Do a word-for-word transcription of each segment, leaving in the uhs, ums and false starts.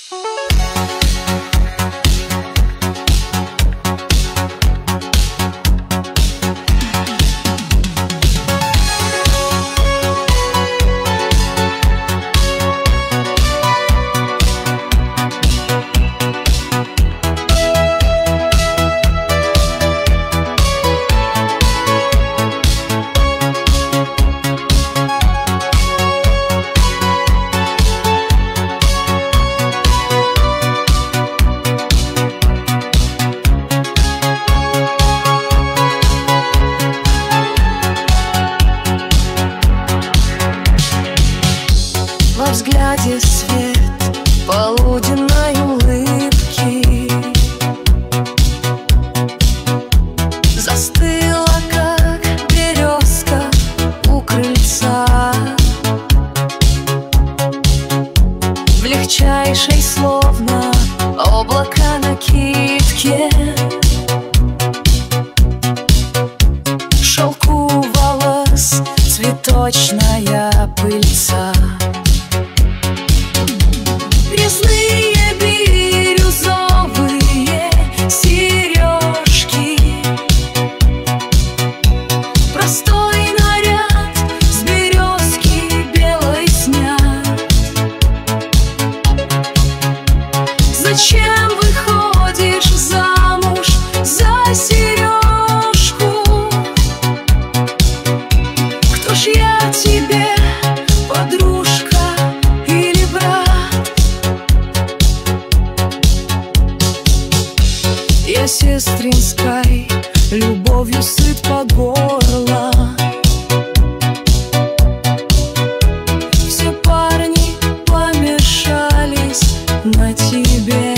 Во взгляде свет полуденной улыбки застыла, как березка у крыльца, в легчайшей, словно облако, накидке, шелку волос цветочная пыльца. Резные бирюзовые сережки, простой наряд с березки белой снят. Зачем выходишь замуж за сережку? Кто ж я тебе, подружка или брат? Я сестринской любовью сыт по горло. Все парни помешались на тебе.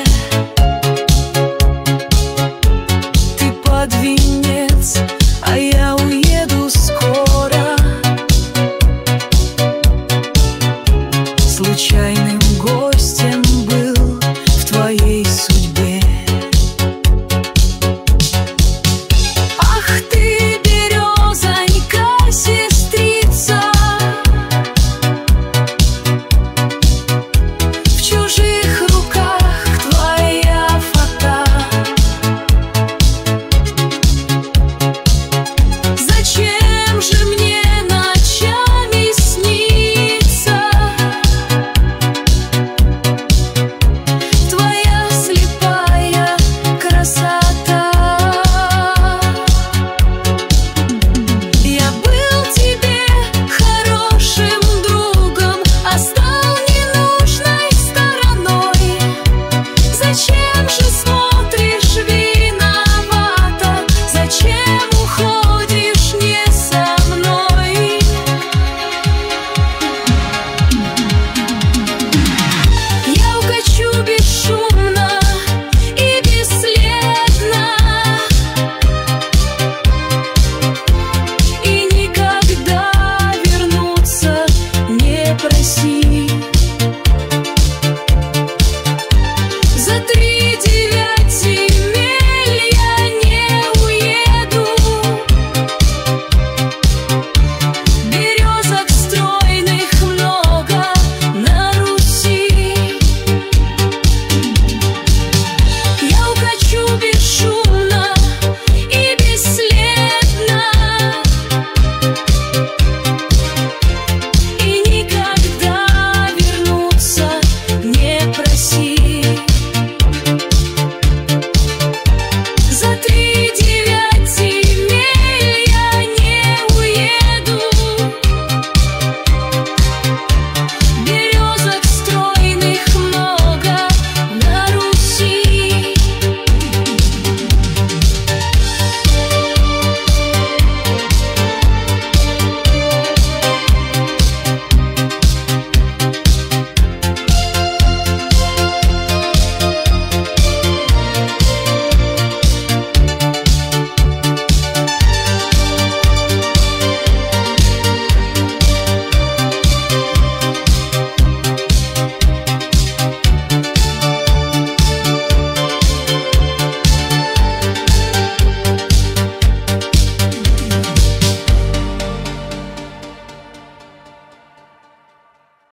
Ты под венец, а я уеду скоро случайным горем.